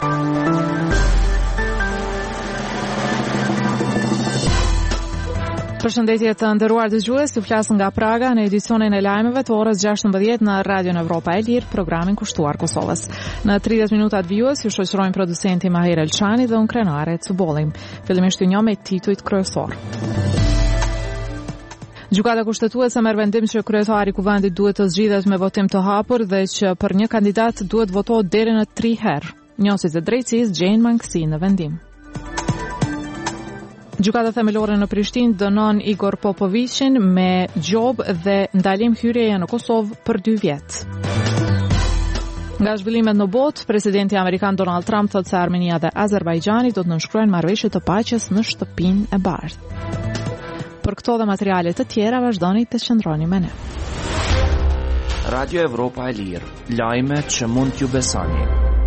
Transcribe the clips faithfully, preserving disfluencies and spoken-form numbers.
Përshëndetje të nderuar dëgjues, ju flas nga Praga në edicionin e lajmeve të orës gjashtëmbëdhjetë në Radion Evropa e Lirë, programin kushtuar Kosovës. Në tridhjetë minuta të vjues ju shoqërojmë producenti Mahir Elçani dhe unë Krenare Cubolli. Fillimisht ju njoh me titujt kryesor. Gjykata kushtetuese merr vendim që kryetari i kuvendit duhet të zgjidhet me votim të hapur dhe që për një kandidat duhet votohet deri në tri herë. Njësit e drejtësisë gjejnë mangësi në vendim. Gjykata themelore në Prishtinë dënon Igor Popovicin me gjobë dhe ndalim hyrjeje në Kosovë për dy vjet. Nga zhvillimet në botë, presidenti amerikan Donald Trump thotë se Armenia dhe Azerbajxhani do të nënshkruajnë marrëveshje të paqes në shtëpinë e bardhë. Për këto dhe materiale të tjera vazhdoni të qëndroni me ne. Radio Evropa e Lirë, lajme që mund t'ju besoni.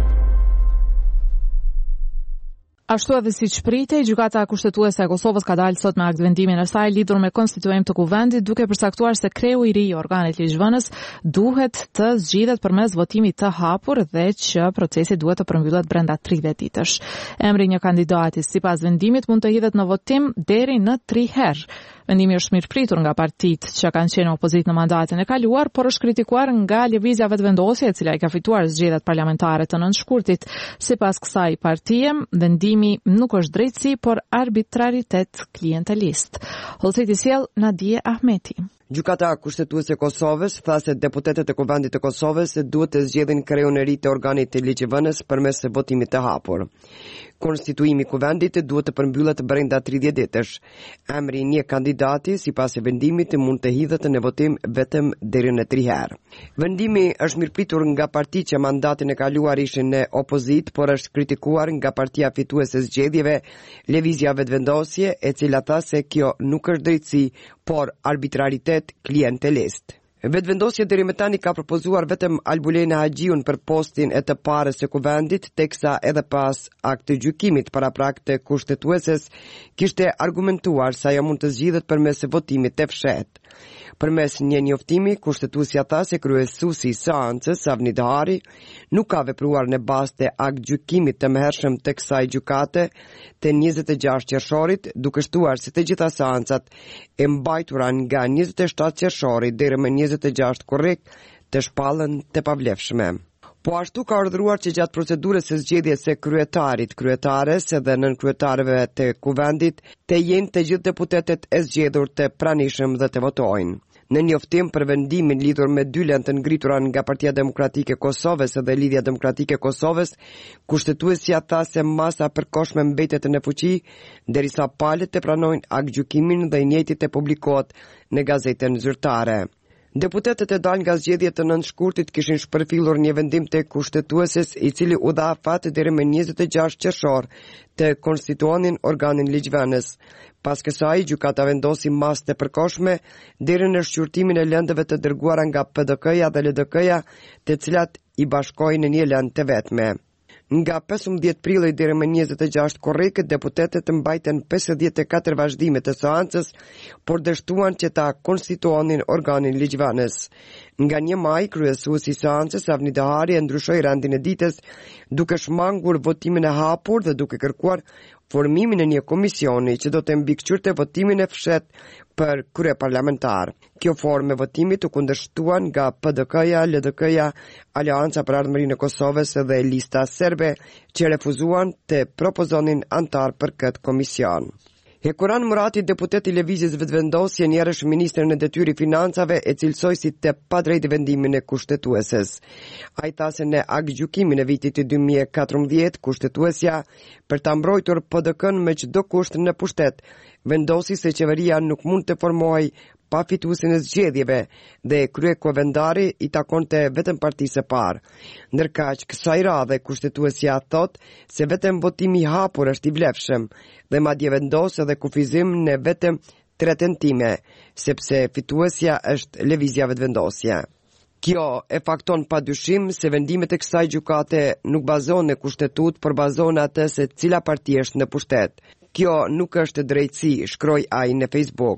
Ashtu edhe siç pritej, gjykata kushtetuese e Kosovës ka dalë sot me aktvendimin e saj lidhur me konstituim të kuvendit, duke përcaktuar se kreu i ri i organit ligjvënës duhet të zgjidhet përmes votimit të hapur dhe që procesi duhet të përmbyllet brenda tridhjetë ditësh. Emri një kandidati sipas vendimit mund të hidhet në votim deri në tri herë. Vendimi është mirëpritur nga partitë që kanë qenë opozitë në mandatin e kaluar, por është kritikuar nga lëvizja vetëvendosje e cila i ka fituar zgjedhjet parlamentare të nëntëshkurtit. Sipas kësaj partie, vendimi nuk është drejtësi, por arbitraritet klientelist. Hollësiti sjell Nadia Ahmeti. Gjykata kushtetuese e Kosovës tha se deputetët e Kuvendit të Kosovës duhet të zgjedhin kreun e ri të organit të ligjvënës përmes votimit të hapur. Konstituimi i kuvendit duhet të përmbyllet brenda tridhjetë ditësh. Emri i një kandidati sipas vendimit mund të hidhet në votim vetëm deri në tri herë. Vendimi është mirëpritur nga partitë që mandatin e kaluar ishin në opozit, por është kritikuar nga partia fituese e zgjedhjeve, Lëvizja Vetëvendosje, e cila tha se kjo nuk është drejtësi, por arbitraritet klientelist. Vetëvendosja deri më tani ka propozuar vetëm Albulena Haxhiun për postin e të parës së kuvendit, teksa edhe pas akti gjykimit paraprak të kushtetueses kishte argumentuar se ajo mund të zgjidhet përmes votimit të fshehtë. Përmes një njoftimi, kushtetuesja tha se kryesuesi i seancës, Avni Dahari, nuk ka vepruar në bazë të akt gjykimit të mëhershëm të kësaj gjykate të njëzet e gjashtë qershorit, duke shtuar se të gjitha seancat e mbajtura nga njëzet e shtatë qershori deri më njëzet e gjashtë korrik të shpallën të pavlefshme. Po ashtu ka urdhëruar që gjatë procedurës së zgjedhjes së kryetarit, kryetares dhe nënkryetarëve të kuvendit të jenë të gjithë deputetët e zgjedhur të pranishëm dhe të votojnë. Në njoftim për vendimin lidhur me dy lëndë të ngritura nga Partia Demokratike e Kosovës dhe Lidhja Demokratike e Kosovës, kushtetuesja tha se masa përkohshme mbetet në fuqi derisa palët të pranojnë akt gjykimin dhe i njëjti të publikohet në gazetën zyrtare. Deputetët e dalë nga zgjedhjet të nëntëshkurtit kishin shpërfillur një vendim të kushtetueses i cili u dha fat deri më njëzet e gjashtë qershor të konstituonin organin ligjvënës. Pas kësaj, gjykata vendosi masë të përkohshme deri në shqyrtimin e lëndëve të dërguara nga P D K-ja dhe L D K-ja, të cilat i bashkojnë në një lëndë të vetme. Nga pesëmbëdhjetë prilli deri më njëzet e gjashtë korrik, deputetët mbajtën pesëdhjetë e katër vazhdime të seancës, por dështuan që ta konstituonin organin ligjvënës. Nga një maj, kryesuesi i seancës, Avni Dahari, e ndryshoi rendin e ditës, duke shmangur votimin e hapur dhe duke kërkuar formimin e një komisioni që do të mbikëqyrte votimin e fshehtë për krye parlamentar. Kjo formë e votimit u kundërshtuan nga P D K-ja, L D K-ja, Aleanca për Ardhmërinë e Kosovës dhe lista serbe që refuzuan të propozonin antar për këtë komision. Hekuran Murati, deputet i Lëvizjes Vetëvendosje, njerësh ministrin e detyrë i financave, e cilësoi si të padrejtë vendimin e kushtetueses. Ai tha se në akt gjykimin e vitit dy mijë e katërmbëdhjetë, kushtetuesja për ta mbrojtur P D K-n me çdo kusht në pushtet, vendosi se qeveria nuk mund të formohej pa fituesin e zgjedhjeve dhe kryekuvendari i takonte vetëm partisë së parë. Ndërkaq kësaj radhe kushtetuesja thot se vetëm votimi i hapur është i vlefshëm dhe madje vendos edhe kufizim në vetëm tre tentime, sepse fituesja është Lëvizja Vetëvendosje. Kjo e fakton pa dyshim se vendimet e kësaj gjykate nuk bazohen në kushtetut, por bazohen atë se cila parti është në pushtet. Kjo nuk është drejtësi, shkroi ai në Facebook.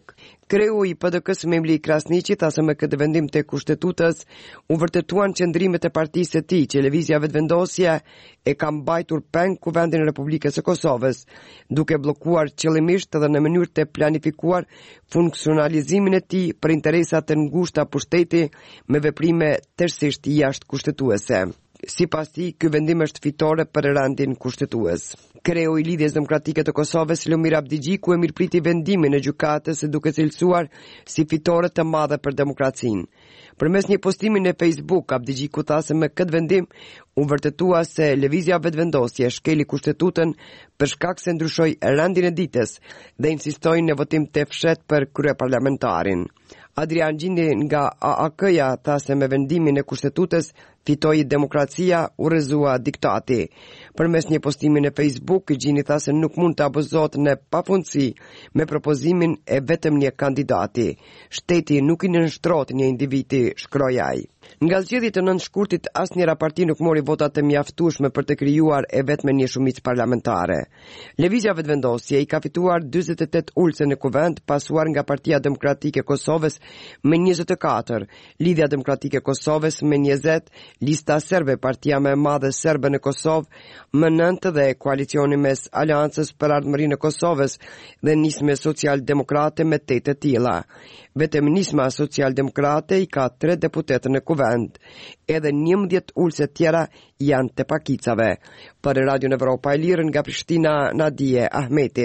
Kreu i P D K-s Memli Krasniqi tha se me këtë vendim të kushtetutës u vërtetuan qëndrimet e partisë së tij që lëvizja vetëvendosje e ka mbajtur peng kuvendin e Republikës së Kosovës, duke bllokuar qëllimisht dhe në mënyrë të planifikuar funksionalizimin e tij për interesat të ngushta pushteti me veprime tërësisht jashtë kushtetuese. Sipas tij, ky vendim është fitore për rendin kushtetues. Kreu i Lidhjes Demokratike të Kosovës, Lumir Abdigjiku, e mirëpriti vendimin e gjykatës duke cilësuar si fitore të madhe për demokracinë. Përmes një postimi në Facebook, Abdigjiku tha se me këtë vendim u vërtetua se lëvizja vetëvendosje shkeli kushtetutën për shkak se ndryshoi rendin e ditës dhe insistoi në votim të fshehtë për kryeparlamentarin. Adrian Gjindi nga A A K-ja tha se me vendimin e kushtetutës fitoi demokracia, u rrezua diktati. Përmes një postimi në Facebook, Gjindi tha se nuk mund të abuzohet në pafundësi me propozimin e vetëm një kandidati. Shteti nuk i nënshtrohet një individi, shkroi ai. Nga zgjedhjet e nëntë shkurtit, asnjëra parti nuk mori votat të mjaftueshme për të krijuar e vetme një shumicë parlamentare. Lëvizja vetëvendosje i ka fituar dyzet e tetë ulse në kuvend, pasuar nga Partia Demokratike e Kosovës me njëzet e katër, Lidhja Demokratike e Kosovës me njëzet, Lista Serbe, partia më e madhe serbe në Kosovë më nëntë dhe koalicioni mes Aleancës për Ardhmërinë e Kosovës dhe Nisme Social-Demokrate me tetë të tilla. Vetëm Nisma Social-Demokrate i ka tre deputetë në kuvend, edhe njëmbëdhjetë ulse tjera janë të pakicave. Për Radio Evropa e Lirë nga Prishtina, Nadije Ahmeti.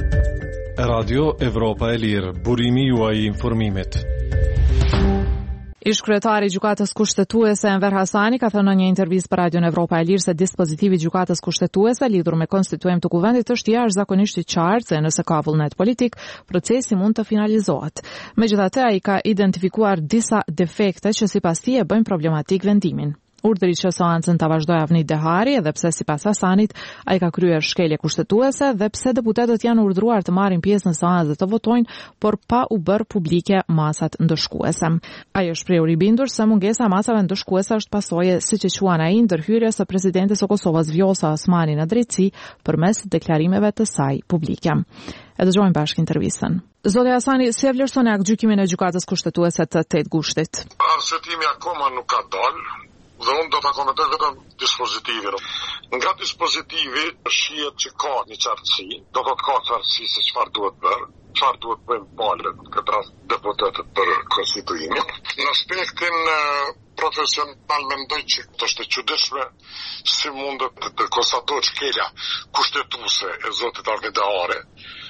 Radio Evropa e Lirë, burimi juaj i informimit. Ish kryetari i gjykatës kushtetuese Enver Hasani ka thënë në një intervistë për Radio Evropa e Lirë se dispozitivi i gjykatës kushtetuese lidhur me konstituim të kuvendit është jashtëzakonisht i qartë se nëse ka vullnet politik, procesi mund të finalizohet. Megjithatë, ai ka identifikuar disa defekte që sipas tij e bëjnë problematik vendimin. Urdhri që seancën ta vazhdoi Avni Dehari, edhe pse sipas Hasanit ai ka kryer shkelje kushtetuese dhe pse deputetët janë urdhëruar të marrin pjesë në seancë dhe të votojnë, por pa u bërë publike masat ndëshkuese. Ai është shprehur i bindur se mungesa e masave ndëshkuese është pasojë, siç e quan ai, ndërhyrjes së presidentes së Kosovës Vjosa Osmani në drejtësi përmes deklarimeve të saj publike. E dëgjojmë bashkë intervistën. Zoti Hasani, si e vlerëson gjykimin e gjykatës kushtetuese të tetë gushtit? Arsyetimi akoma nuk ka dalë. Dhe unë do të komentoj vetëm dispozitivin. Nga dispozitivi shihet që ka një qartësi, do të ka qartësi se çfarë duhet bërë, çfarë duhet bëjmë palët, këtë rast deputetët për konstituimin. Në aspektin profesional mendoj që është e çuditshme si mundet të konstatohet shkelja kushtetuese e zotit Avni Dehari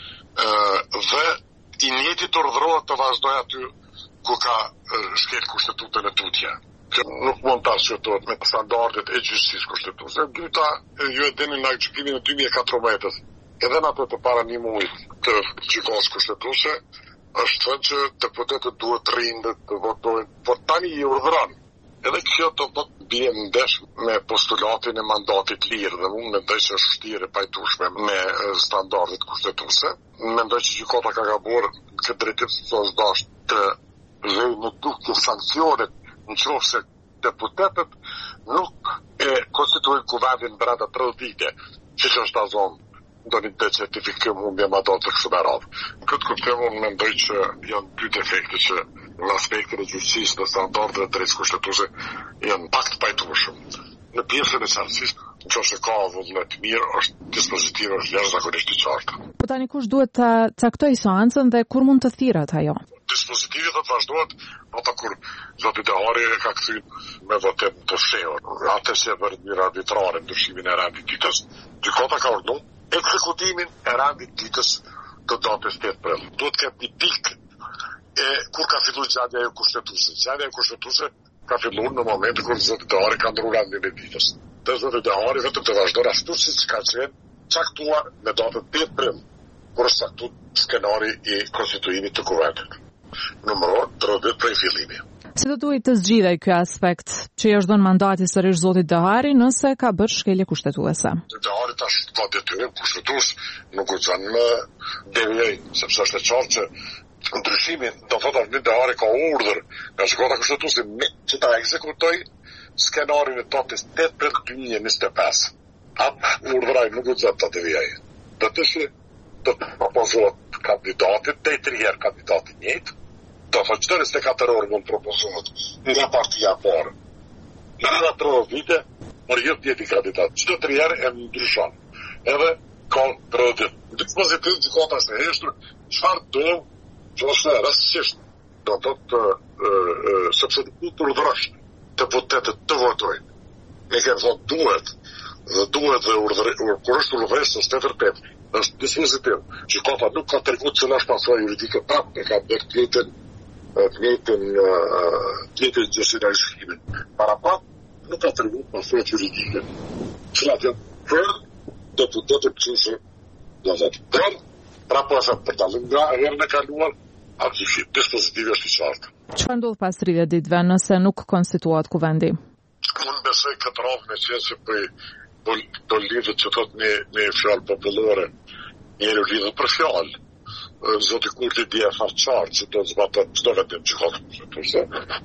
dhe i njëjti të urdhërohet të vazhdojë aty ku ka shkel kushtetutën e tutje. Që nuk mund të arsyetohet me standardet e gjyqësisë kushtetuese. Dyta, ju e dini nga gjykimin e dy mijë e katërmbëdhjetë, edhe në ato të para një muaj të gjykatës kushtetuese, është thënë që deputetët duhet rrindet të votojnë, por tani i urdhëron. Edhe kjo do të bie në ndesh me postulatin e mandatit lirë dhe unë mendoj se është vështirë e pajtueshme me standardet kushtetuese. Mendoj që gjykata ka gabuar këtë drejtim se është dashur të vëjë në dukje sankcionet në qoftë se deputetët nuk e konstituojnë kuvendin brenda tridhjetë vite, siç është zonë ndonjë të certifikim humbje mandatit kështu me radhë. Këtë kuptim unë mendoj që janë dy defekte që në aspektin e gjyqësisë dhe standardeve të drejtësisë kushtetuese janë pak të pajtueshëm. Në pjesën e qartësisë, nëse ka vullnet mirë, është dispozitivi është jashtëzakonisht i qartë. Po tani kush duhet të caktojë seancën dhe kur mund të thirret ajo? Dispozitivi do të vazhdohet ata kur zoti Dehari ka kthyer me votim të fshehur. Atë që bërë një arbitrare ndryshimin e rendit ditës. Gjykata ka urdhëruar ekzekutimin e rendit ditës të datës tetë prill. Duhet të ketë një pikë e kur ka filluar zgjedhja e kushtetuese. Zgjedhja e kushtetuese ka filluar në momentin kur zoti Dehari ka ndruar rendin e ditës. Dhe zoti Dehari vetëm të vazhdon ashtu siç ka qenë caktuar me datën tetë prill, kur është caktuar skenari i konstituimit të kuvendit. Numëror tridhjetë prej fillimi. Si do duhet të zgjidhej ky aspekt që i është dhënë mandati sërish zotit Dehari nëse ka bërë shkelje kushtetuese? Dehari tash ka detyrë kushtetues, nuk guxon më devijoj, sepse është e qartë që ndryshimin do thotë Avni Dehari ka urdhër nga gjykata kushtetuese që ta ekzekutoj skenarin e datës tetë prill dy mijë e njëzet e pesë. Atë urdhëroi, nuk guxon ta devijoj. Do të thotë do të propozohet kandidatit, dhe i tri herë kandidatit njëjtë. Do thotë çdo njëzet e katër orë mund propozohet nga partia e parë. Në rreth tre vite, por jo tjetër kandidat. Çdo tri herë e ndryshon. Edhe ka prodhim. Dispozitiv gjykata është e heshtur, çfarë do, ose rastësisht, do thotë sepse të urdhërosh deputetët të votojnë. Ne kemi thonë duhet, dhe duhet dhe urdhërosh, kur është urdhërues të vërtet, është dispozitiv. Gjykata nuk ka treguar se është pasojë juridike prapë, ka bërë të njëjtën të njëjtën të njëjtën gjësinë e shkrimit. Para pak nuk ka treguar pasojë juridike. Cilat janë për deputetët që se do të thotë për raportet për dallim nga herën e kaluar, atë dispozitivi është i qartë. Çfarë ndodh pas tridhjetë ditëve nëse nuk konstituohet kuvendi? Unë besoj këtë radhë me qenë se për do lidhët që thot një, një fjalë popullore, njëri lidhët për fjalë. Zoti Kurti di e farë qartë që do të zbatet çdo vendim që ka të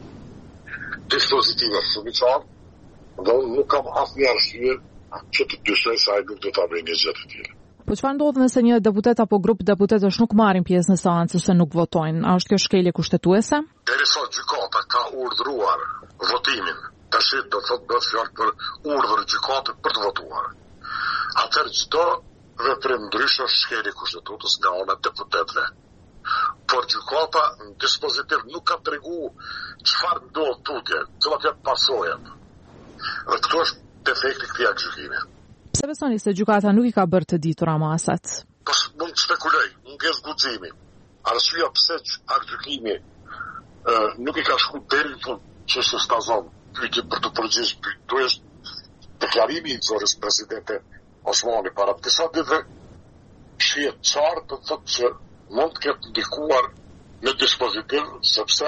dispozitivi është shumë i qartë, dhe unë nuk kam asnjë arsye që të dyshoj se ai nuk do ta bëjë një gjë të tillë. Po çfarë ndodh nëse një deputet apo grup deputetësh nuk marrin pjesë në seancë ose nuk votojnë? A është kjo shkelje kushtetuese? Derisa gjykata ka urdhëruar votimin, tash do thotë bëhet fjalë për urdhër gjykatës për të votuar. Atëherë çdo veprim ndryshe është shkelje kushtetutës nga ana e deputetëve. Por gjykata në dispozitiv nuk ka treguar çfarë ndodh tutje, cilat janë pasojat. Dhe këto është defekti i këtij aktgjykimi. Pse besoni se gjykata nuk i ka bërë të ditura masat? Po mund të spekuloj, nuk është guximi. Arsyeja pse aktgjykimi nuk i ka shkuar deri në fund çështës Tazon, pyetje për të përgjigjur pyetje, është deklarimi i zonës presidente Osmani para disa ditëve, shihet qartë të thotë që mund të ketë ndikuar në dispozitiv, sepse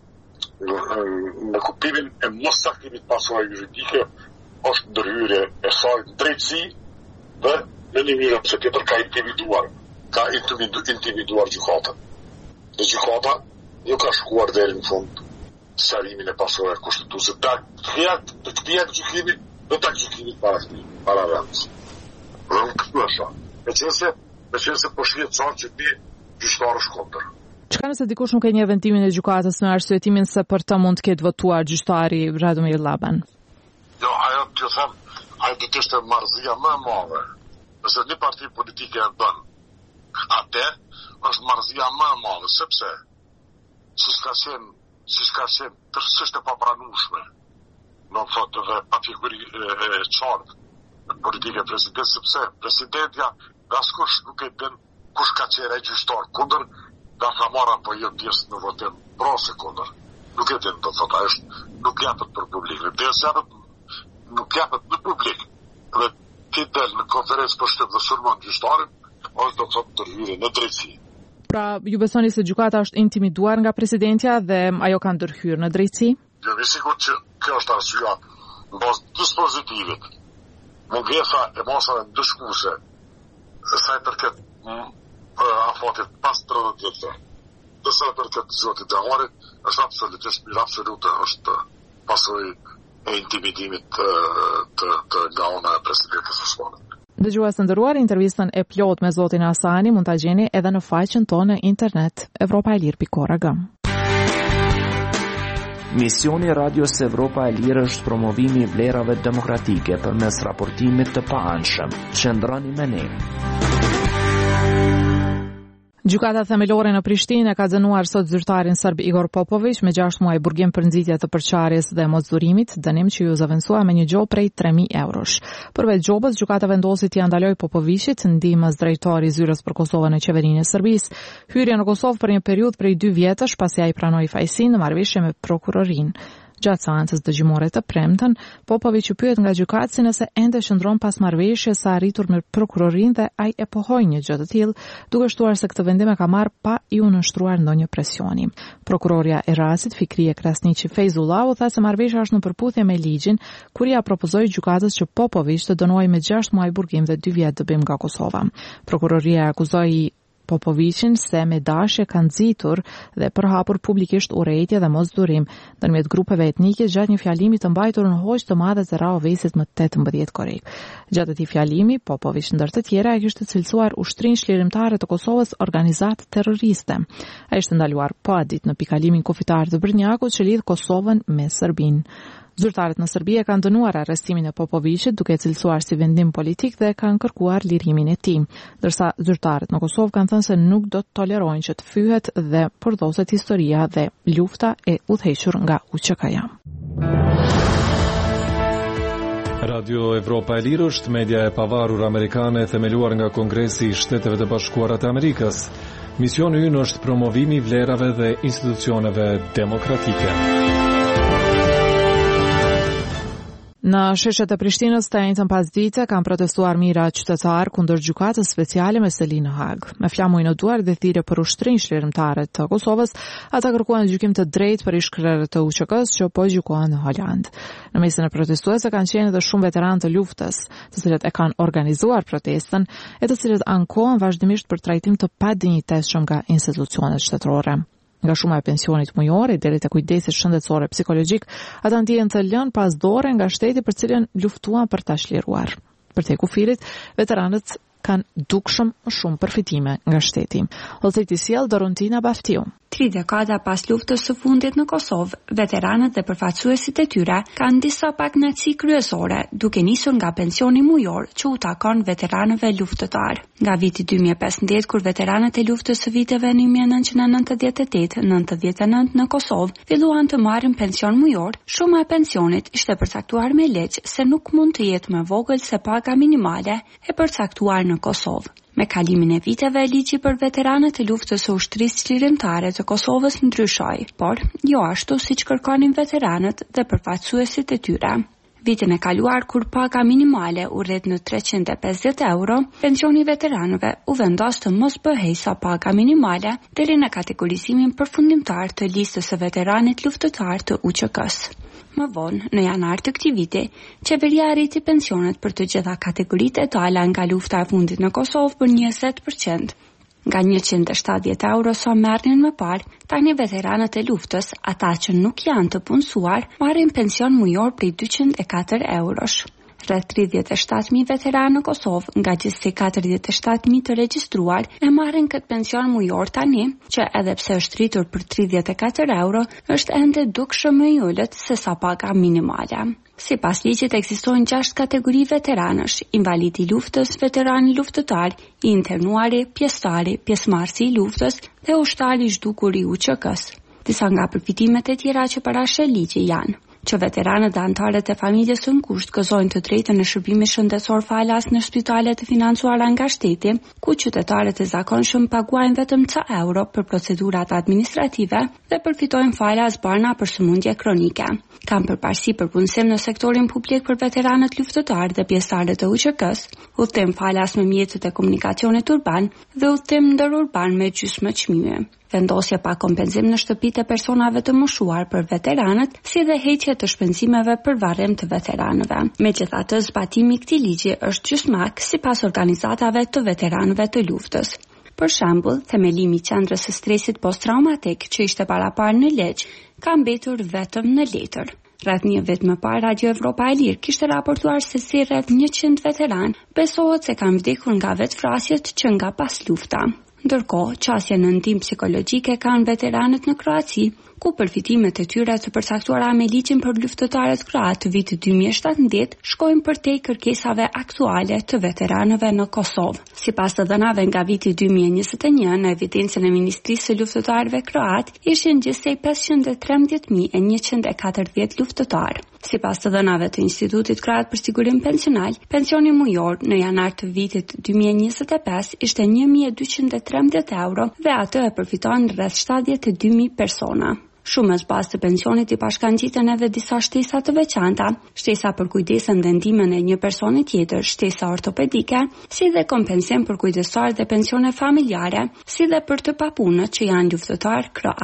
në kuptimin e mos saktimit pasojë juridike është ndërhyrje e saj në drejtësi dhe në një mënyrë se tjetër ka intimiduar, ka intimiduar gjykatën. Dhe gjykata nuk ka shkuar deri në fund sqarimin e pasojave kushtetuese të këtij aktgjykimi dhe të aktgjykimit para para vendit. Dhe nuk këtë është. Me qenë se, me qenë se po shihet qartë që ti gjyqtarë është kundër. Çka nëse dikush nuk e njeh vendimin e gjykatës në arsyetimin se për të mund të ketë votuar gjyqtari Radomir Llaban? Jo, ajo të them, ajo do të ishte marrëzia më e madhe. Nëse një parti politike e bën, atë është marrëzia më e madhe, sepse si s'ka qenë, si s'ka qenë tërësisht e papranueshme, do të thotë edhe pa figuri e qartë në politikën e presidentit, sepse presidentja askush nuk e din kush ka qenë ai gjyqtar kundër, nga ka marrë apo jo pjesë në votim pro ose kundër. Nuk e din, do të thotë, është nuk japet për publikun. Dhe nuk japet në publik dhe ti del në konferencë për shtyp dhe sulmon gjyqtarin, ose do të thotë ndërhyrje në drejtësi. Pra, ju besoni se gjykata është intimiduar nga presidentja dhe ajo ka ndërhyrë në drejtësi? Jo, mi sigurt që kjo është arsyeja në bazë dispozitivit. Mungesa e mosave ndëshkuese sa i përket afatit pas tridhjetë ditëve. Dhe sa i përket zotit Deharit, është absolutisht mirë absolute, është pasojë e intimidimit të, të, të nga ona e presidentës Osmanit. Dëgjues të nderuar, intervistën e plot me zotin Asani mund ta gjeni edhe në faqen tonë në internet evropa e lirë pikë org. Misioni Radios Evropa e Lirë është promovimi i vlerave demokratike përmes raportimit të paanshëm. Qëndroni me ne. Gjykata themelore në Prishtinë ka dënuar sot zyrtarin serb Igor Popović me gjashtë muaj burgim për nxitje të përçarjes dhe mosdurimit, dënim që ju zëvendësua me një gjobë prej tre mijë eurosh. Përveç gjobës, gjykata vendosi t'i andaloj Popovićit ndihmës drejtori i zyrës për Kosovën në qeverinë e Serbisë, hyrje në Kosovë për një periudhë prej dy vjetësh pasi ai pranoi fajsinë në marrëveshje me prokurorinë. Gjatë seancës dëgjimore të premten, Popović u pyet nga gjykatësi nëse ende qëndron pas marrëveshjes së arritur me prokurorinë dhe ai e pohoi një gjë të tillë, duke shtuar se këtë vendim e ka marrë pa i u nështruar ndonjë presioni. Prokuroria e Rasit, Fikrie Krasniqi Fejzullahu, tha se marrëveshja është në përputhje me ligjin, kur ia propozoi gjykatës që Popović të dënohej me gjashtë muaj burgim dhe dy vjet dëbim nga Kosova. Prokuroria akuzoi Popovicin se me dashje kanë nxitur dhe përhapur publikisht urrëtie dhe mosdurim ndërmjet grupeve etnike gjatë një fjalimi të mbajtur në hoqë të madhe të Raovesit më tetëmbëdhjetë korrik. Gjatë atij fjalimi, Popović ndër të tjera e kishte cilësuar ushtrinë çlirimtare të Kosovës organizatë terroriste. Ai ishte ndaluar pa ditë në pikalimin kufitar të Brnjakut që lidh Kosovën me Serbinë. Zyrtarët në Serbi e kanë dënuar arrestimin e Popovicit duke e cilësuar si vendim politik dhe kanë kërkuar lirimin e tij, ndërsa zyrtarët në Kosovë kanë thënë se nuk do të tolerojnë që të fyhet dhe përdoset historia dhe lufta e udhëhequr nga U Q K-ja. Radio Evropa e Lirë është media e pavarur amerikane themeluar nga Kongresi i Shteteve të Bashkuara të Amerikës. Misioni ynë është promovimi i vlerave dhe institucioneve demokratike. Në sheshet e Prishtinës të njëjtën pasdite kanë protestuar mijëra qytetar kundër gjykatës speciale me seli në Hag. Me flamuj në duar dhe thirrje për ushtrinë çlirimtare të Kosovës, ata kërkuan gjykim të drejtë për ish-krerët të U Q K-s që po gjykohen në Holand. Në mesin e protestuesve kanë qenë edhe shumë veteranë të luftës, të cilët e kanë organizuar protestën e të cilët ankohen vazhdimisht për trajtim të padinjitetshëm nga institucionet shtetërore. Nga shuma e pensionit mujor deri te kujdesit shëndetësor psikologjik, ata ndjehen të lënë pas dore nga shteti për cilën luftuan për ta çliruar. Për te kufirit, veteranët kanë dukshëm më shumë përfitime nga shteti. Ose sjell Dorontina Baftiu. Tri dekada pas luftës së fundit në Kosovë, veteranët dhe përfaqësuesit e tyre kanë disa pakënaqësi kryesore, duke nisur nga pensioni mujor që u takon veteranëve luftëtar. Nga viti dy mijë e pesëmbëdhjetë, kur veteranët e luftës së viteve në një mijë e nëntëqind e nëntëdhjetë e tetë nëntëdhjetë e nëntë në Kosovë filluan të marrin pension mujor, shuma e pensionit ishte përcaktuar me ligj se nuk mund të jetë më vogël se paga minimale e përcaktuar në Kosovë. Me kalimin e viteve, ligji për veteranët e luftës së ushtrisë çlirimtare të Kosovës ndryshoi, por jo ashtu siç kërkonin veteranët dhe përfaqësuesit e tyre. Vitin e kaluar, kur paga minimale u rrit në treqind e pesëdhjetë euro, pensioni i veteranëve u vendos të mos bëhej sa paga minimale deri në kategorizimin përfundimtar të listës së veteranit luftëtar të U Q K-s. Më vonë, në janar të këtij viti, qeveria arriti pensionet për të gjitha kategoritë etale nga lufta e fundit në Kosovë për njëzet përqind. Nga njëqind e shtatëdhjetë euro sa merrnin më parë, tani veteranët e luftës, ata që nuk janë të punësuar, marrin pension mujor prej dyqind e katër eurosh. Rreth tridhjetë e shtatë mijë veteranë në Kosovë, nga gjithsej katërdhjetë e shtatë mijë të regjistruar, e marrin këtë pension mujor tani, që edhe pse është rritur për tridhjetë e katër euro, është ende dukshëm më i ulët se sa paga minimale. Sipas ligjit ekzistojnë gjashtë kategori veteranësh: invalidi i luftës, veterani luftëtar, i internuari, pjesëtari, pjesëmarrësi i luftës dhe ushtari i zhdukur i U Q K-s. Disa nga përfitimet e tjera që parashë ligji janë që veteranët dhe anëtarët e familjes së ngushtë gëzojnë të drejtën në shërbime shëndetësor falas në spitale të financuara nga shteti, ku qytetarët e zakonshëm paguajnë vetëm ca euro për procedurat administrative dhe përfitojnë falas barna për sëmundje kronike. Kanë përparësi për punësim në sektorin publik për veteranët luftëtar dhe pjesëtarët e U Q K-s, udhtim falas me mjetet e komunikacionit urban dhe udhtim ndërurban me gjysmë çmimi. Vendosje pa kompenzim në shtëpitë e personave të moshuar për veteranët, si dhe heqje të shpenzimeve për varrim të veteranëve. Megjithatë, zbatimi i këtij ligji është gjysmak sipas organizatave të veteranëve të luftës. Për shembull, themelimi i qendrës së stresit post-traumatik që ishte paraparë në ligj, ka mbetur vetëm në letër. Rreth një vit më parë, Radio Evropa e Lirë kishte raportuar se si rreth njëqind veteranë besohet se kanë vdekur nga vetvrasjet që nga pas lufta. Ndërkohë, qasje në ndihmë psikologjike kanë veteranët në Kroaci, ku përfitimet e tyre të përcaktuara me ligjin për luftëtarët kroatë të vitit dy mijë e shtatëdhjetë shkojnë përtej kërkesave aktuale të veteranëve në Kosovë. Sipas të dhënave nga viti dy mijë e njëzet e një, në evidencën e Ministrisë së Luftëtarëve kroat, ishin gjithsej pesëqind e trembëdhjetë mijë e njëqind e katërdhjetë luftëtarë. Sipas të dhënave të Institutit Kroat për Sigurim Pensional, pensioni mujor në janar të vitit dy mijë e njëzet e pesë ishte një mijë e dyqind e trembëdhjetë euro dhe atë e përfiton rreth shtatëdhjetë e dy mijë persona. Shumës bazë të pensionit i pashkangjiten edhe disa shtesa të veçanta, shtesa për kujdesën dhe ndihmën e një personi tjetër, shtesa ortopedike, si dhe kompensim për kujdestar dhe pensione familjare, si dhe për të papunët që janë luftëtar kroat.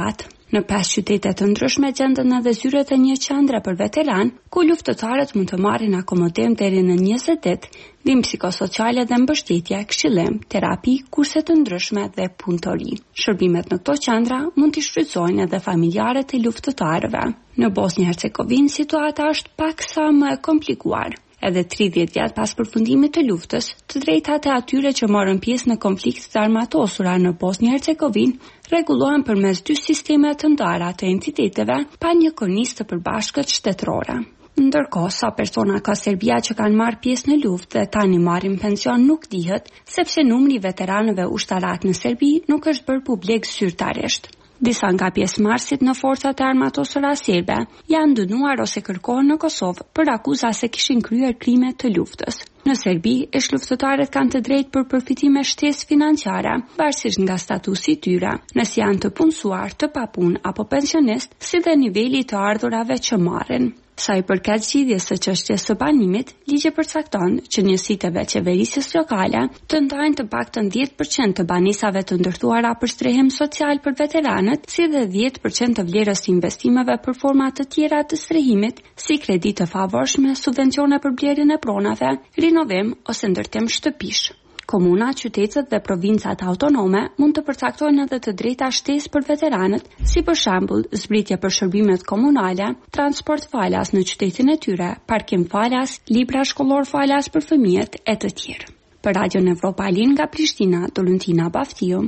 Në pesë qytete të ndryshme gjenden edhe zyret e një qendre për veteran, ku luftëtarët mund të marrin akomodim deri në njëzet ditë, ndihmë psikosociale dhe mbështetje, këshillim, terapi, kurse të ndryshme dhe punëtori. Shërbimet në këto qendra mund t'i shfrytëzojnë edhe familjarët e luftëtarëve. Në Bosnjë Hercegovinë situata është paksa më e komplikuar. Edhe tridhjetë vjet pas përfundimit të luftës, të drejtat e atyre që morën pjesë në konfliktet e armatosura në Bosnjë Hercegovinë rregullohen përmes dy sisteme të ndara të entiteteve pa një kornizë të përbashkët shtetërore. Ndërkohë, sa persona ka Serbia që kanë marrë pjesë në luftë dhe tani marrin pension nuk dihet, sepse numri i veteranëve ushtarak në Serbi nuk është bërë publik zyrtarisht. Disa nga pjesëmarrësit në forcat e armatosura serbe janë dënuar ose kërkohen në Kosovë për akuza se kishin kryer krime të luftës. Në Serbi, ish luftëtarët kanë të drejtë për përfitime shtesë financiare, varësisht nga statusi i tyre, nëse janë të punësuar, të papunë apo pensionist, si dhe niveli të ardhurave që marrin. Sa i përket zgjidhjes së çështjes së banimit, ligji përcakton që njësiteve qeverisjes lokale të ndajnë të paktën dhjetë përqind të banesave të ndërtuara për strehim social për veteranët, si dhe dhjetë përqind të vlerës së investimeve për forma të tjera të strehimit, si kredi të favorshme, subvencione për blerjen e pronave, rinovim ose ndërtim shtëpish. Komuna, qytetet dhe provincat autonome mund të përcaktojnë edhe të drejta shtesë për veteranët, si për shembull zbritje për shërbimet komunale, transport falas në qytetin e tyre, parkim falas, libra shkollor falas për fëmijët e të tjerë. Për Radion Evropa Lin nga Prishtina, Dolentina Baftiu.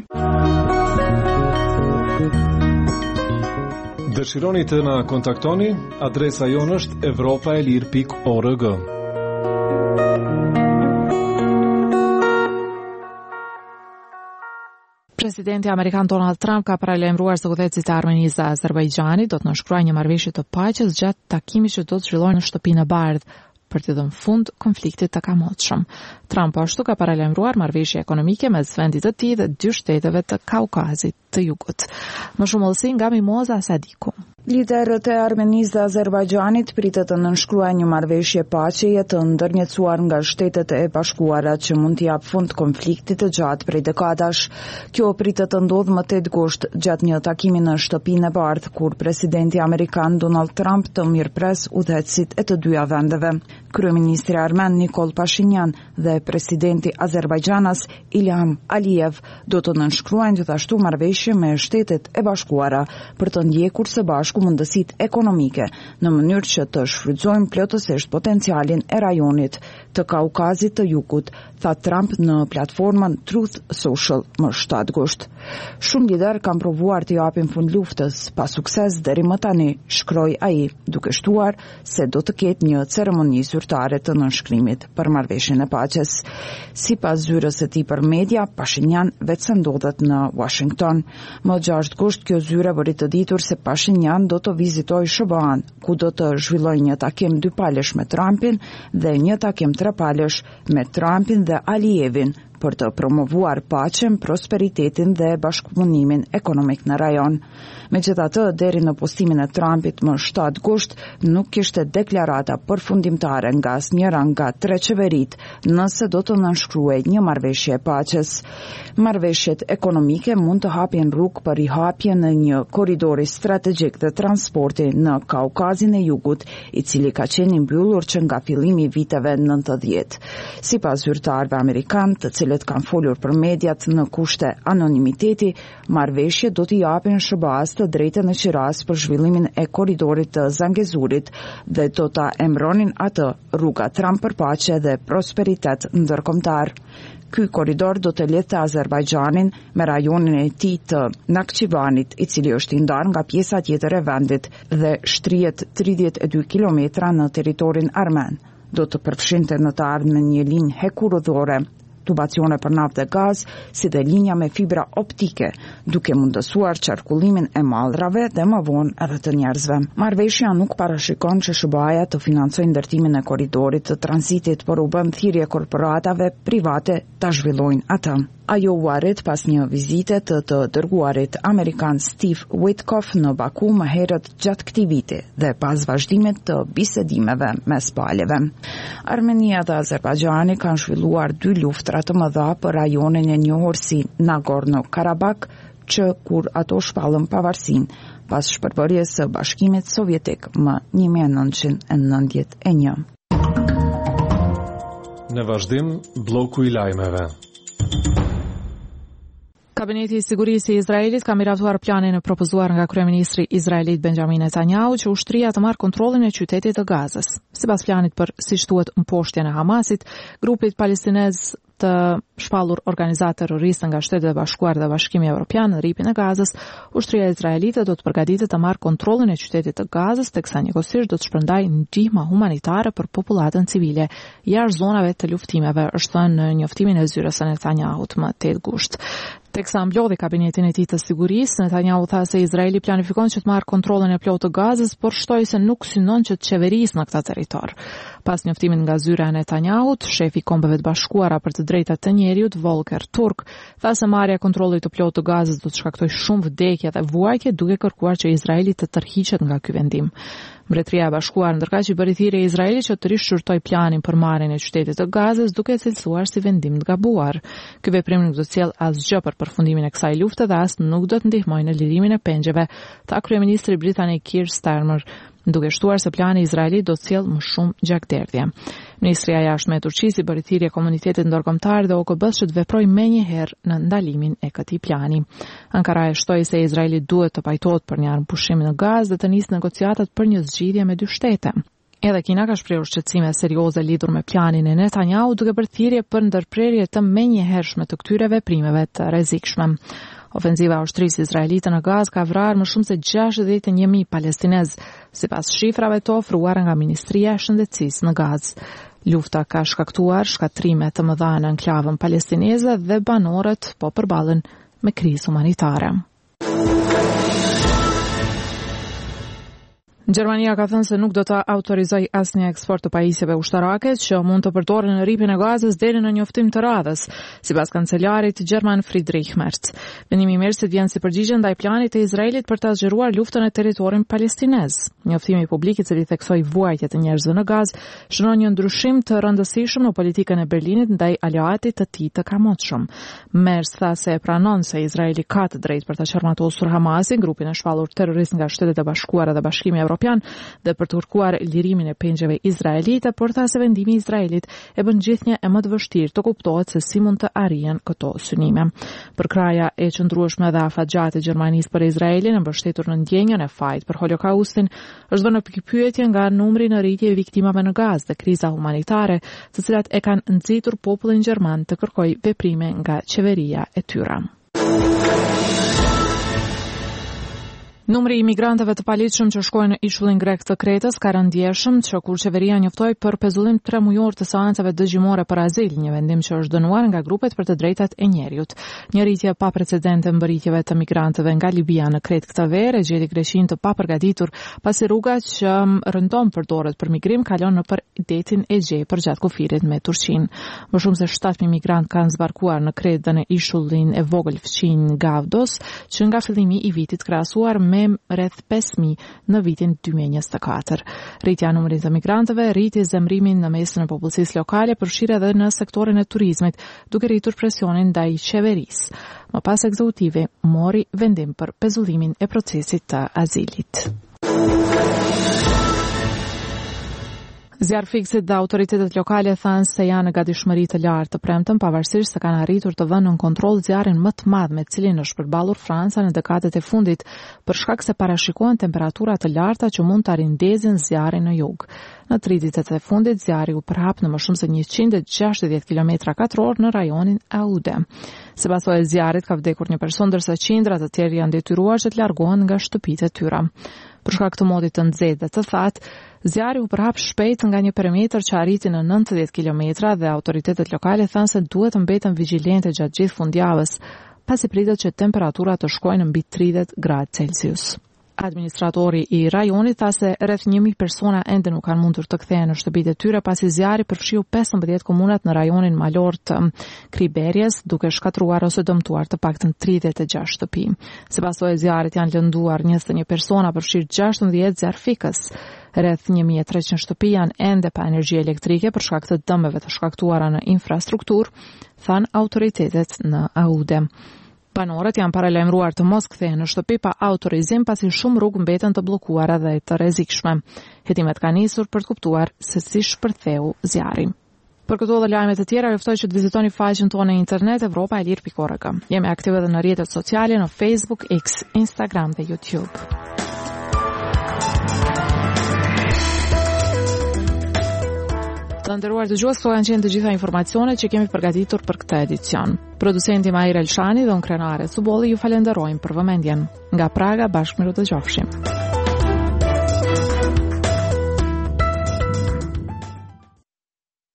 Dëshironi të na kontaktoni, adresa jonë është evropaelir pikë org. Presidenti Amerikan Donald Trump ka paralajmëruar se udhëheqësit e Armenisë dhe Azerbajxhanit do të nënshkruajnë një marrëveshje të paqes gjatë takimit që do të zhvillohet në Shtëpinë e Bardhë për të dhënë fund konfliktit të kamotshëm. Trump ashtu ka paralajmëruar marrëveshje ekonomike mes vendit të tij dhe dy shteteve të Kaukazit të Jugut. Më shumë ullësi nga Mimoza Sadiku. Liderët e Armenisë dhe Azerbajxhanit pritet të nënshkruajnë një marrëveshje paqeje të ndërmjetësuar nga Shtetet e Bashkuara që mund të jap fund konfliktit të gjatë prej dekadash. Kjo pritet të ndodhë më tetë gusht gjatë një takimi në Shtëpinë e Bardhë kur presidenti amerikan Donald Trump të mirëpres udhëheqësit e të dyja vendeve. Kryeministri armen Nikol Pashinyan dhe presidenti Azerbajxhanas Ilham Aliyev do të nënshkruajnë gjithashtu marrëveshje me Shtetet e Bashkuara për të ndjekur së bashku mundësitë ekonomike në mënyrë që të shfrytëzojnë plotësisht potencialin e rajonit të Kaukazit të Jugut, tha Trump në platformën Truth Social më shtatë gusht. Shumë lider kanë provuar të japin fund luftës pa sukses deri më tani, shkroi ai, duke shtuar se do të ketë një ceremoni zyrtare të nënshkrimit për marrëveshjen e paqes. Sipas zyrës së tij për media, Pashinyan vetë se ndodhet në Washington. Më gjashtë gusht kjo zyre bëri të ditur se Pashinyan do të vizitojë S B A-n, ku do të zhvillojë një takim dypalësh me Trumpin dhe një takim trepalësh me Trumpin dhe Aliyevin për të promovuar paqen, prosperitetin dhe bashkëpunimin ekonomik në rajon. Megjithatë, deri në postimin e Trumpit më shtatë gusht, nuk kishte deklarata përfundimtare nga asnjëra nga tre qeverit nëse do të nënshkruhej një marrëveshje e paqes. Marrëveshjet ekonomike mund të hapin rrugë për rihapje në një korridori strategjik të transporti në Kaukazin e Jugut, i cili ka qenë i mbyllur që nga fillimi i viteve nëntëdhjetë. Sipas zyrtarëve amerikanë, të cilët kanë folur për mediat në kushte anonimiteti, marrëveshjet do t'i japin S B A-s të drejtën e qiras për zhvillimin e korridorit të Zangezurit dhe do ta emëronin atë rruga Trump për paqe dhe prosperitet ndërkombëtar. Ky korridor do të lidhte Azerbajxhanin me rajonin e tij të Nakhchivanit, i cili është i ndarë nga pjesa tjetër e vendit dhe shtrihet tridhjetë e dy kilometra në territorin armen. Do të përfshinte në të ardhmen një linjë hekurudhore, tubacione për naftë dhe gaz, si dhe linja me fibra optike, duke mundësuar qarkullimin e mallrave dhe më vonë edhe të njerëzve. Marrëveshja nuk parashikon që S B A-ja të financojë ndërtimin e korridorit të tranzitit, por u bën thirrje korporatave private ta zhvillojnë atë. Ajo u arrit pas një vizite të të dërguarit amerikan Steve Witkoff në Baku më herët gjatë këtij viti dhe pas vazhdimit të bisedimeve mes palëve. Armenia dhe Azerbajxhani kanë zhvilluar dy luftra të mëdha për rajonin e njohur si Nagorno-Karabakh, që kur ato shpallën pavarësinë, pas shpërborjes së Bashkimit Sovjetik më një mijë e nëntëqind e nëntëdhjetë e një. Në vazhdim, bloku i lajmeve. Kabineti i Sigurisë i Izraelit ka miratuar planin e propozuar nga kryeministri izraelit Benjamin Netanyahu që ushtria të marrë kontrollin e qytetit të Gazës. Sipas planit për, siç thuhet, mposhtjen e Hamasit, grupit palestinez të shpallur organizatë terroriste nga Shtetet e Bashkuara dhe Bashkimi Evropian në rripin e Gazës, ushtria izraelite do të përgatitet të marrë kontrollin e qytetit të Gazës, teksa njëkohësisht do të shpërndajë ndihmë humanitare për popullatën civile jashtë zonave të luftimeve, është thënë në njoftimin e zyrës së Netanyahut më tetë gusht. Teksa mblodhi kabinetin e tij të sigurisë, Netanyahu tha se Izraeli planifikon që të marrë kontrollin e plotë të Gazës, por shtoi se nuk synon që të qeverisë në këtë territor. Pas njoftimit nga zyra e Netanyahut, shefi i Kombeve të Bashkuara për të drejtat të njeriut, Volker Turk, tha se marrja e kontrollit të plotë të Gazës do të shkaktojë shumë vdekje dhe vuajtje, duke kërkuar që Izraeli të tërhiqet nga ky vendim. Mbretëria e Bashkuar ndërkaq i bëri thirrje Izraelit që të rishqyrtojë planin për marrjen e qytetit të Gazës, duke e cilësuar si vendim të gabuar. Ky veprim nuk do të sjellë asgjë për përfundimin e kësaj lufte dhe as nuk do të ndihmojë në lirimin e pengjeve, tha kryeministri britanik Keir Starmer, duke shtuar se plani i Izraelit do të sjellë më shumë gjakderdhje. Ministria e Jashtme e Turqisë i bëri thirrje komunitetit ndërkombëtar dhe O K B-s që të veprojë menjëherë në ndalimin e këtij plani. Ankara e shtoi se Izraeli duhet të pajtohet për një armëpushim në Gazë dhe të nisë negociatat për një zgjidhje me dy shtete. Edhe Kina ka shprehur shqetësime serioze lidhur me planin e Netanyahu, duke bërë thirrje për ndërprerje të menjëhershme të këtyre veprimeve të rrezikshme. Ofenziva e ushtrisë izraelite në Gazë ka vrarë më shumë se gjashtëdhjetë e një mijë palestinez, sipas shifrave të ofruara nga Ministria e Shëndetësisë në Gazë. Lufta ka shkaktuar shkatrime të mëdha në enklavën palestineze dhe banorët po përballen me krizë humanitare. Gjermania ka thënë se nuk do të autorizoj asnjë eksport të pajisjeve ushtarake që mund të përdoren në rripin e Gazës deri në njoftim të radhës, sipas kancelarit gjerman Friedrich Merz. Vendimi i Merzit vjen si përgjigje ndaj planit të Izraelit për ta zgjeruar luftën në territorin palestinez. Njoftimi publik i cili theksoi vuajtjet e njerëzve në Gazë shënon një ndryshim të rëndësishëm në politikën e Berlinit ndaj aleatit të tij të kamotshëm. Merz tha se e pranon se Izraeli ka të drejtë për ta qarmatosur Hamasin, grupin e shpallur terrorist nga Shtetet e Bashkuara dhe Bashkimi Evropian, dhe për të kërkuar lirimin e pengjeve izraelite, por tha se vendimi i Izraelit e bën gjithnjë e më të vështirë të kuptohet se si mund të arrihen këto synime. Për kraja e qëndrueshme dhe afatgjatë e Gjermanisë për Izraelin, e mbështetur në ndjenjën e fajit për Holokaustin, është dhënë pikpyetje nga numri në rritje i viktimave në Gazë dhe kriza humanitare, të cilat e kanë nxitur popullin gjerman të kërkojë veprime nga qeveria e tyre. Numri i migrantëve të paligjshëm që shkojnë në ishullin grek të Kretës ka rënë ndjeshëm që kur qeveria njoftoi për pezullim tre mujor të seancave dëgjimore për azil, një vendim që është dënuar nga grupet për të drejtat e njerëzit. Një rritje pa precedente mbërritjeve të migrantëve nga Libia në Kretë këtë verë gjeti Greqinë të papërgatitur, pasi rruga që rëndom përdoret për migrim kalon nëpër detin Egej përgjatë kufirit me Turqinë. Më shumë se shtatë mijë migrantë kanë zbarkuar në Kretë dhe në ishullin e vogël fqin Gavdos, që nga fillimi i vitit krahasuar me rreth pesë mijë në vitin dy mijë e njëzet e katër. Rritja e numrit të migrantëve rriti zemrimin në mesin e popullsisë lokale, përfshirë edhe në sektorin e turizmit, duke rritur presionin ndaj qeverisë. Më pas ekzekutivi mori vendim për pezullimin e procesit të azilit. Zjarfikësit dhe autoritetet lokale thanë se janë në gatishmëri të lartë të premten, pavarësisht se kanë arritur të vënë në kontroll zjarrin më të madh me të cilin është përballur Franca në dekadet e fundit, për shkak se parashikohen temperatura të larta që mund të arindezin zjarrin në jug. Në tre ditët e fundit, zjarri u përhap në më shumë se njëqind e gjashtëdhjetë kilometra katror në rajonin Aude. Sipas e zjarrit ka vdekur një person, ndërsa qindra të tjerë janë detyruar që të largohen nga shtëpitë e tyre. Për shkak të modit të nxehtë dhe të thatë, zjarri u përhap shpejt nga një perimetër që arriti në nëntëdhjetë kilometra dhe autoritetet lokale thanë se duhet të mbeten vigjilente gjatë gjithë fundjavës, pasi pritet që temperaturat të shkojnë mbi tridhjetë gradë Celsius. Administratori i rajonit tha se rreth një mijë persona ende nuk kanë mundur të kthehen në shtëpitë e tyre pasi zjarri përfshiu pesëmbëdhjetë komunat në rajonin malor të Kriberjes, duke shkatruar ose dëmtuar të paktën tridhjetë e gjashtë shtëpi. Sipas së zjarrit janë lënduar njëzet e një persona, përfshirë gjashtëdhjetë zjarfikës. Rreth një mijë e treqind shtëpi janë ende pa energji elektrike për shkak të dëmeve të shkaktuara në infrastrukturë, than autoritetet në Aude. Banorët janë paralajmëruar të mos kthehen në shtëpi pa autorizim pasi shumë rrugë mbeten të bllokuara dhe të rrezikshme. Hetimet kanë nisur për të kuptuar se si shpërtheu zjarri. Për këto dhe lajme të tjera, juftoj që të vizitoni faqen tonë në internet evropa e lirë pikë org. Jemi aktive edhe në rrjetet sociale në Facebook, X, Instagram dhe YouTube. Të nderuar dëgjues, këto janë qenë të gjitha informacionet që kemi përgatitur për këtë edicion. Producenti Mahir Elshani dhe unë krenare Cubolli ju falenderojmë për vëmendjen. Nga Praga, bashkë miru të gjofshim.